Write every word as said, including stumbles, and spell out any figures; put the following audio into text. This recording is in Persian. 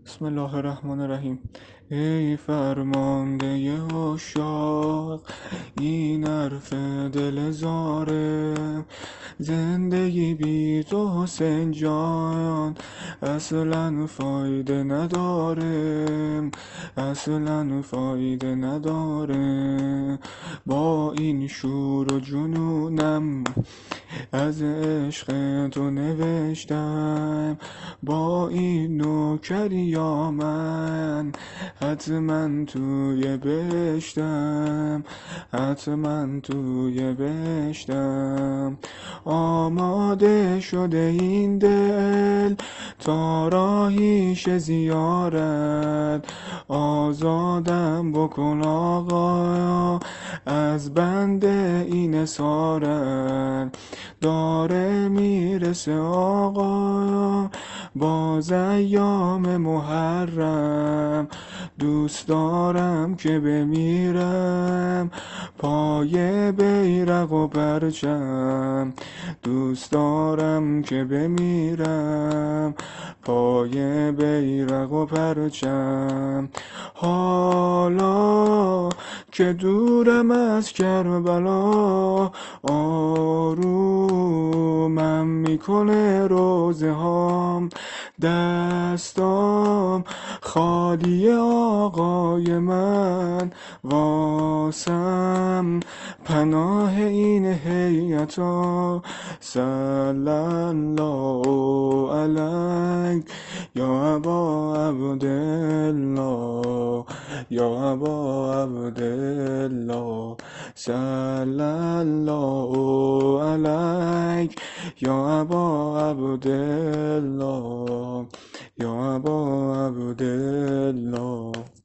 بسم الله الرحمن الرحیم. ای فرمانده عشاق، این حرف دل زاره، زندگی بی تو حسین جان اصلا فایده نداره، اصلا فایده نداره. با این شور و جنونم از عشق تو نوشتم، با این نوکریا من حتما توی بهشتم، حتما توی بهشتم. آماده شده این دل تا راهیش زیارت، آزادم بکن آقا از بند این اسارت. داره میرسه آقا باز ایام محرم، دوست دارم که بمیرم پای بیرق و پرچم، دوست دارم که بمیرم پای بیرق و پرچم. حالا که دورم از کربلا، آرومم میکنه روزه هام، دستام خالی آقای من، واسم پناه این هیئتا. صلی الله علیک یا ابا عبدالله، یا ابا عبدالله. صلی الله علیک یا ابا عبدالله، یا ابا عبدالله.